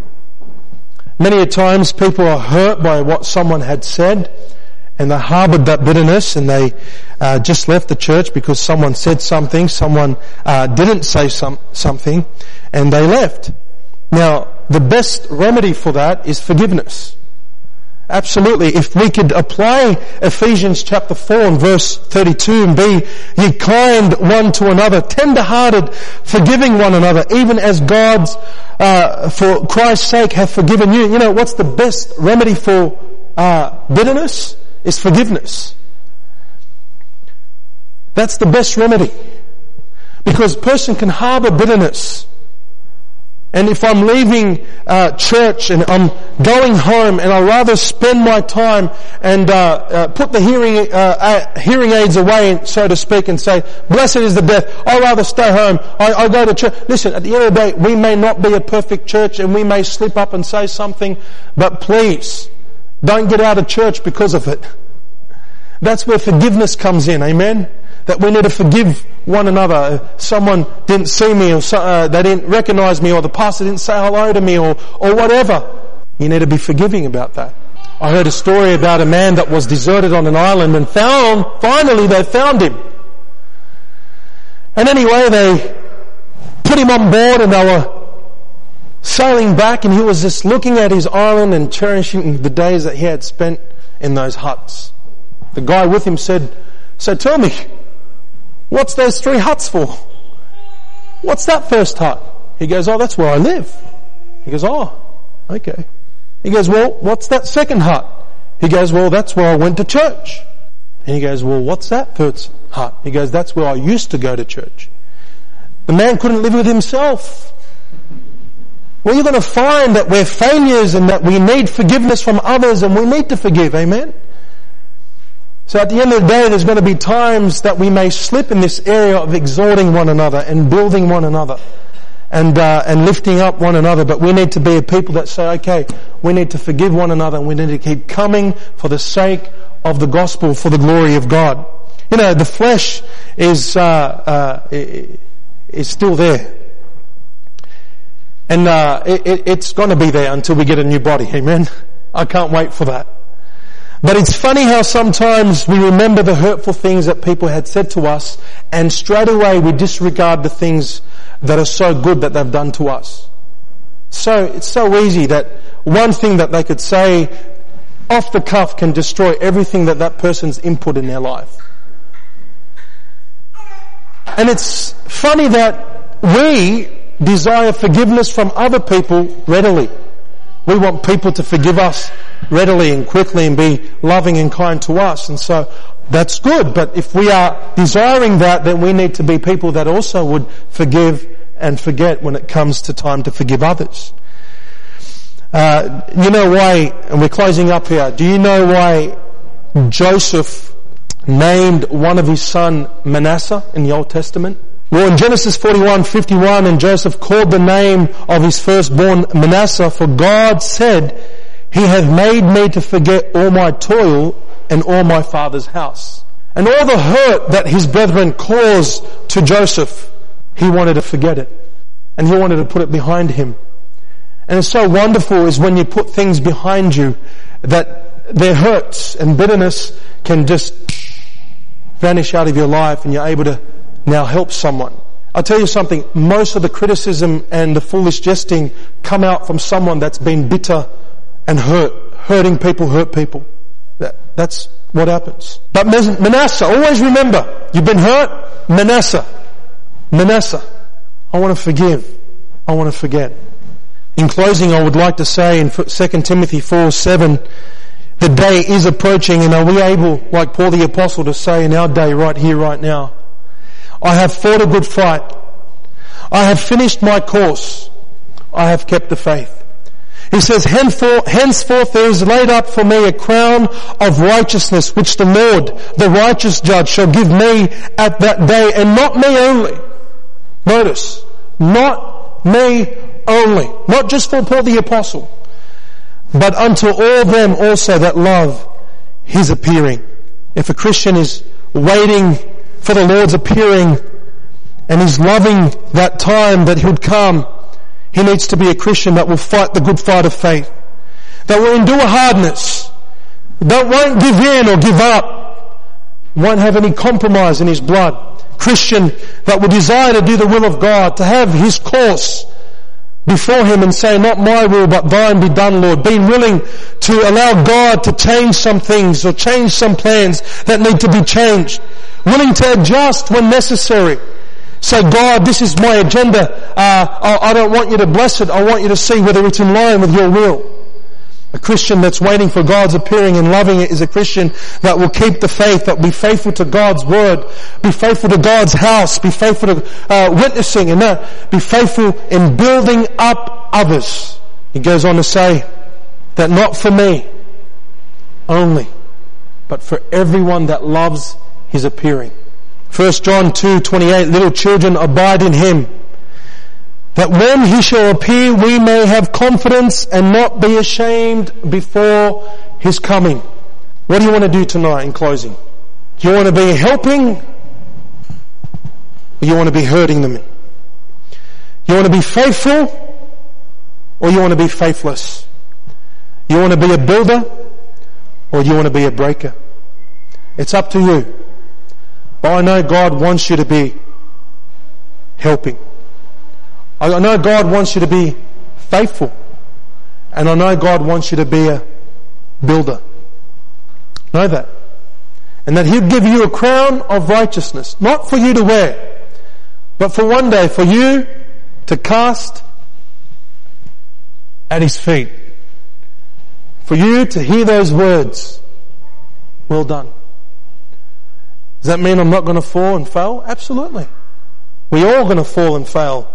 Many a times people are hurt by what someone had said and they harbored that bitterness and they uh, just left the church because someone said something, someone uh, didn't say some, something and they left. Now, the best remedy for that is forgiveness. Absolutely. If we could apply Ephesians chapter four and verse thirty-two and be ye kind one to another, tender-hearted, forgiving one another, even as God's, uh, for Christ's sake hath forgiven you. You know, what's the best remedy for, uh, bitterness? Is forgiveness. That's the best remedy. Because a person can harbor bitterness. And if I'm leaving uh, church and I'm going home and I'd rather spend my time and uh, uh, put the hearing uh, uh, hearing aids away, so to speak, and say, blessed is the death, I'd rather stay home, I, I go to church. Listen, at the end of the day, we may not be a perfect church and we may slip up and say something, but please, don't get out of church because of it. That's where forgiveness comes in, amen? That we need to forgive one another. If someone didn't see me or so, uh, they didn't recognize me or the pastor didn't say hello to me or, or whatever. You need to be forgiving about that. I heard a story about a man that was deserted on an island and found, finally they found him. And anyway, they put him on board and they were sailing back and he was just looking at his island and cherishing the days that he had spent in those huts. The guy with him said, so tell me, what's those three huts for? What's that first hut? He goes, oh, that's where I live. He goes, oh, okay. He goes, well, what's that second hut? He goes, well, that's where I went to church. And he goes, well, what's that third hut? He goes, that's where I used to go to church. The man couldn't live with himself. Well, you're going to find that we're failures and that we need forgiveness from others and we need to forgive. Amen? So at the end of the day, there's going to be times that we may slip in this area of exhorting one another and building one another and uh, and lifting up one another. But we need to be a people that say, okay, we need to forgive one another and we need to keep coming for the sake of the gospel, for the glory of God. You know, the flesh is uh, uh, is still there. And uh, it, it's going to be there until we get a new body. Amen? I can't wait for that. But it's funny how sometimes we remember the hurtful things that people had said to us, and straight away we disregard the things that are so good that they've done to us. So it's so easy that one thing that they could say off the cuff can destroy everything that that person's input in their life. And it's funny that we desire forgiveness from other people readily. We want people to forgive us readily and quickly and be loving and kind to us. And so that's good. But if we are desiring that, then we need to be people that also would forgive and forget when it comes to time to forgive others. Uh, you know why, and we're closing up here, do you know why Joseph named one of his son Manasseh in the Old Testament? Well, in Genesis forty-one fifty-one, and Joseph called the name of his firstborn Manasseh, for God said, He hath made me to forget all my toil and all my father's house. And all the hurt that his brethren caused to Joseph, he wanted to forget it. And he wanted to put it behind him. And it's so wonderful is when you put things behind you that their hurts and bitterness can just vanish out of your life and you're able to now help someone. I'll tell you something, most of the criticism and the foolish jesting come out from someone that's been bitter and hurt. Hurting people hurt people. That, that's what happens. But Manasseh, always remember, you've been hurt, Manasseh. Manasseh. I want to forgive. I want to forget. In closing, I would like to say in Second Timothy four seven, the day is approaching, and are we able, like Paul the Apostle, to say in our day right here, right now, I have fought a good fight. I have finished my course. I have kept the faith. He says, henceforth, henceforth there is laid up for me a crown of righteousness, which the Lord, the righteous judge, shall give me at that day, and not me only. Notice, not me only. Not just for Paul the Apostle, but unto all them also that love His appearing. If a Christian is waiting for the Lord's appearing and is loving that time that He would come, he needs to be a Christian that will fight the good fight of faith, that will endure hardness, that won't give in or give up, won't have any compromise in his blood. Christian that will desire to do the will of God, to have his course before Him and say, not my will but thine be done, Lord. Being willing to allow God to change some things or change some plans that need to be changed. Willing to adjust when necessary. Say, God, this is my agenda. Uh, I don't want you to bless it. I want you to see whether it's in line with your will. A Christian that's waiting for God's appearing and loving it is a Christian that will keep the faith, that will be faithful to God's word, be faithful to God's house, be faithful to uh, witnessing, and uh, be faithful in building up others. He goes on to say that not for me only, but for everyone that loves His appearing. First John two twenty-eight, little children, abide in Him, that when He shall appear we may have confidence and not be ashamed before His coming. What do you want to do tonight in closing? Do you want to be helping, or you want to be hurting them? You want to be faithful, or you want to be faithless? You want to be a builder, or you want to be a breaker? It's up to you. But I know God wants you to be helping. I know God wants you to be faithful. And I know God wants you to be a builder. Know that. And that He'll give you a crown of righteousness. Not for you to wear, but for one day for you to cast at His feet. For you to hear those words, well done. Does that mean I'm not going to fall and fail? Absolutely. We're all going to fall and fail.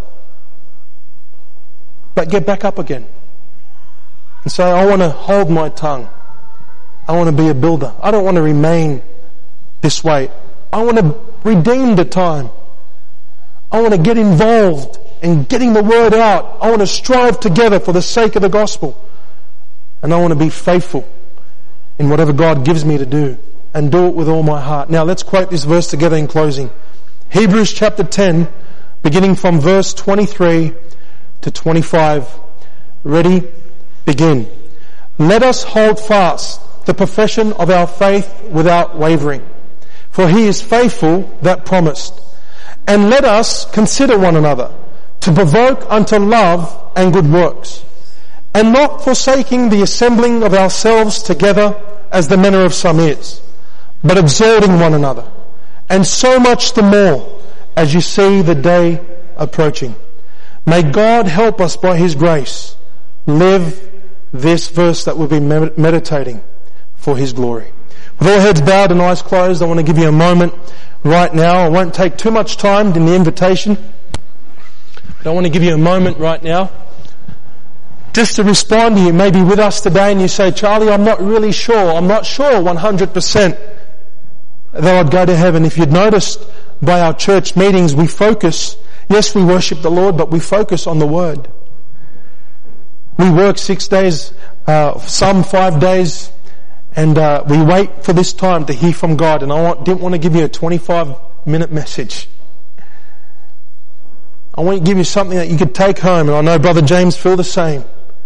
But get back up again. And say, I want to hold my tongue. I want to be a builder. I don't want to remain this way. I want to redeem the time. I want to get involved in getting the word out. I want to strive together for the sake of the gospel. And I want to be faithful in whatever God gives me to do. And do it with all my heart. Now let's quote this verse together in closing. Hebrews chapter ten, beginning from verse twenty-three to twenty-five. Ready? Begin. Let us hold fast the profession of our faith without wavering. For he is faithful that promised. And let us consider one another, to provoke unto love and good works, and not forsaking the assembling of ourselves together as the manner of some is, but exhorting one another, and so much the more as you see the day approaching. May God help us by his grace live this verse that we've been meditating for his glory. With all heads bowed and eyes closed, I want to give you a moment right now. I won't take too much time in the invitation, but I want to give you a moment right now just to respond to you. Maybe with us today and you say, Charlie, I'm not really sure. I'm not sure one hundred percent that I'd go to heaven. If you'd noticed by our church meetings, we focus, yes, we worship the Lord, but we focus on the Word. We work six days, uh, some five days, and uh, we wait for this time to hear from God. And I want, didn't want to give you a twenty-five minute message. I want to give you something that you could take home, and I know Brother James feel the same.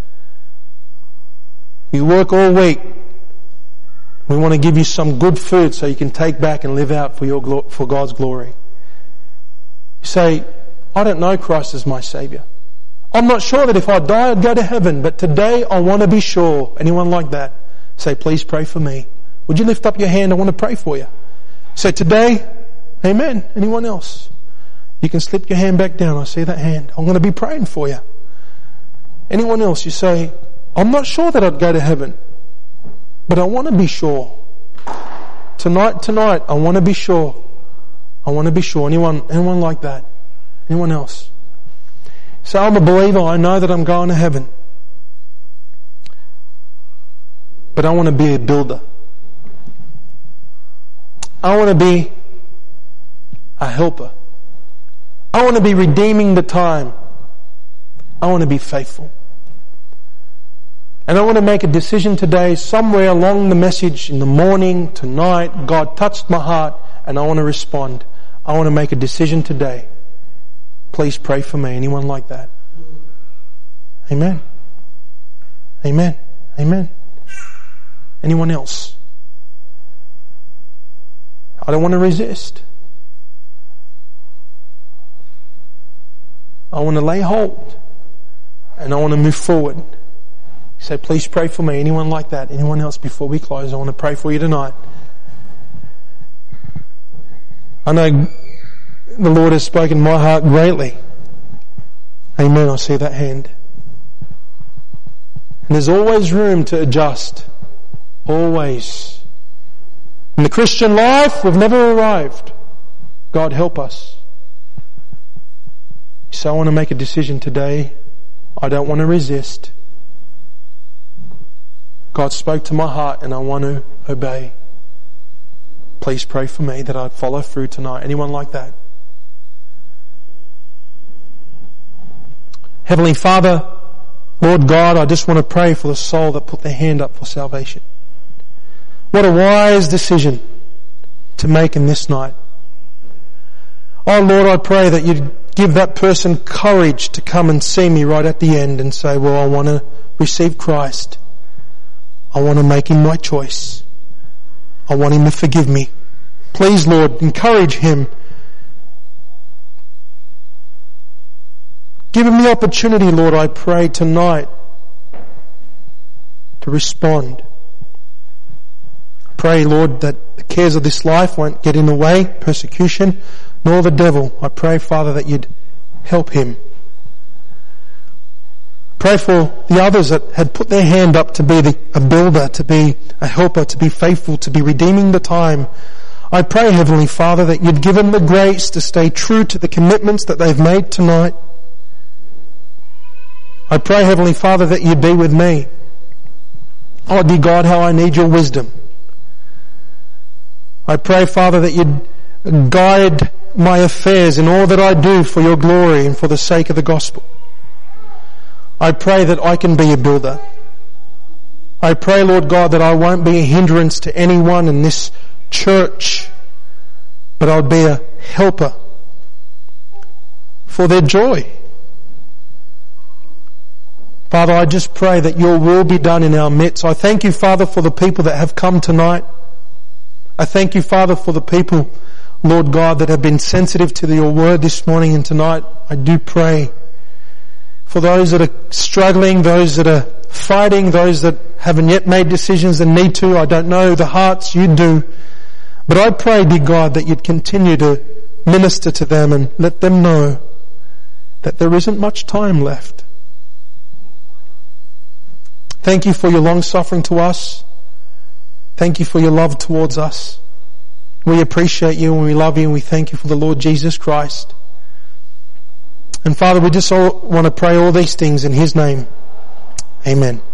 You work all week. We want to give you some good food so you can take back and live out for your for God's glory. You say, I don't know Christ as my Saviour. I'm not sure that if I die I'd go to heaven, but today I want to be sure. Anyone like that? Say, please pray for me. Would you lift up your hand? I want to pray for you. Say, today, amen. Anyone else? You can slip your hand back down. I see that hand. I'm going to be praying for you. Anyone else? You say, I'm not sure that I'd go to heaven, but I want to be sure. Tonight, tonight, I want to be sure. I want to be sure. Anyone, anyone like that? Anyone else? So I'm a believer. I know that I'm going to heaven, but I want to be a builder. I want to be a helper. I want to be redeeming the time. I want to be faithful. And I want to make a decision today, somewhere along the message, in the morning, tonight, God touched my heart and I want to respond. I want to make a decision today. Please pray for me. Anyone like that? Amen. Amen. Amen. Anyone else? I don't want to resist. I want to lay hold and I want to move forward. Say, please pray for me. Anyone like that? Anyone else? Before we close, I want to pray for you tonight. I know the Lord has spoken my heart greatly. Amen. I see that hand. And there's always room to adjust. Always. In the Christian life, we've never arrived. God help us. So I want to make a decision today. I don't want to resist. God spoke to my heart and I want to obey. Please pray for me that I'd follow through tonight. Anyone like that? Heavenly Father, Lord God, I just want to pray for the soul that put their hand up for salvation. What a wise decision to make in this night. Oh Lord, I pray that you'd give that person courage to come and see me right at the end and say, well, I want to receive Christ. I want to make him my choice. I want him to forgive me. Please, Lord, encourage him. Give him the opportunity, Lord, I pray tonight to respond. Pray, Lord, that the cares of this life won't get in the way, persecution, nor the devil. I pray, Father, that you'd help him. Pray for the others that had put their hand up to be the, a builder, to be a helper, to be faithful, to be redeeming the time. I pray, Heavenly Father, that you'd give them the grace to stay true to the commitments that they've made tonight. I pray, Heavenly Father, that you'd be with me. Oh, dear God, how I need your wisdom. I pray, Father, that you'd guide my affairs in all that I do for your glory and for the sake of the gospel. I pray that I can be a builder. I pray, Lord God, that I won't be a hindrance to anyone in this church, but I'll be a helper for their joy. Father, I just pray that your will be done in our midst. I thank you, Father, for the people that have come tonight. I thank you, Father, for the people, Lord God, that have been sensitive to your word this morning and tonight. I do pray for those that are struggling, those that are fighting, those that haven't yet made decisions and need to. I don't know the hearts, you do. But I pray, dear God, that you'd continue to minister to them and let them know that there isn't much time left. Thank you for your long suffering to us. Thank you for your love towards us. We appreciate you and we love you and we thank you for the Lord Jesus Christ. And Father, we just all want to pray all these things in His name. Amen.